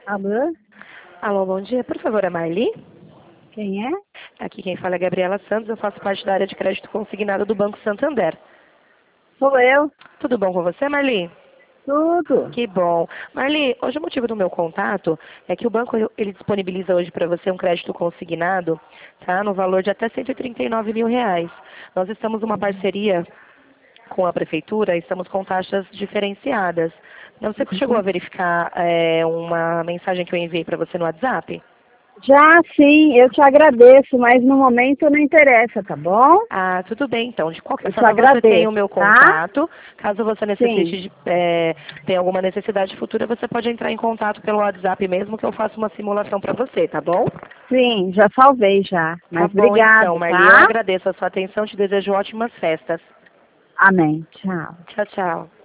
Alô? Alô, bom dia. Por favor, a Marli? Quem é? Aqui quem fala é Gabriela Santos, eu faço parte da área de crédito consignado do Banco Santander. Sou eu. Tudo bom com você, Marli? Tudo. Que bom. Marli, hoje o motivo do meu contato é que o banco ele disponibiliza hoje para você um crédito consignado, tá? No valor de até 139 mil reais. Nós estamos numa parceria com a prefeitura, estamos com taxas diferenciadas. Você chegou a verificar uma mensagem que eu enviei para você no WhatsApp? Já sim, eu te agradeço, mas no momento não interessa, tá bom? Ah, tudo bem, então. De qualquer Eu te forma, você tem o agradeço, meu tá? contato. Caso você Sim, necessite ter alguma necessidade futura, você pode entrar em contato pelo WhatsApp mesmo, que eu faço uma simulação para você, tá bom? sim, já salvei já. Tá Mas bom, então, obrigado, Marli. Eu tá? agradeço a sua atenção, te desejo ótimas festas. Amém. Tchau. Tchau, tchau.